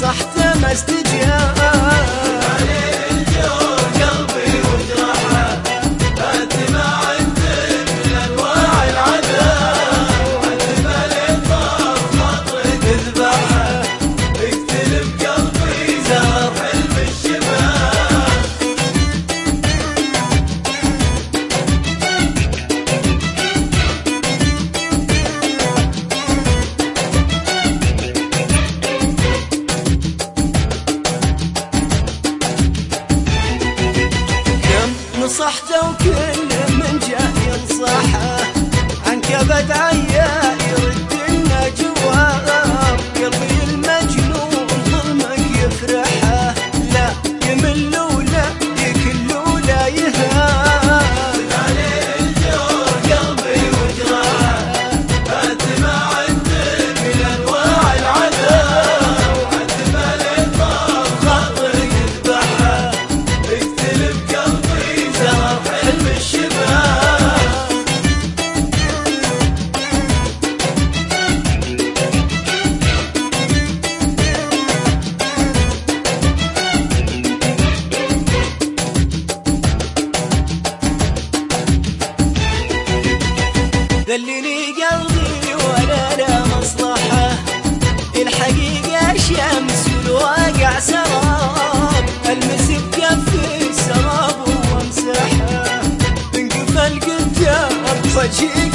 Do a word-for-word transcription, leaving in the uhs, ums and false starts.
نصحته ما استجاب. نصحته وكل من جاء ينصحه عن كبد عيا يرد لنا جواب. قلبي المجنون ظلمك يفرحه، لا يمل ولا يكل ولا يهاب. عليه الجور قلبي وجراحه، انت ما عندك من انواع العذاب. وعد مالي طار خاطرك يذبحه، اقتل بقلبي حلم الشباب. دلني قلبي ولا لا مصلحة، الحقيقة شمس والواقع سراب. المس بكفي السراب وامسحه، تنقفل قدام وجهي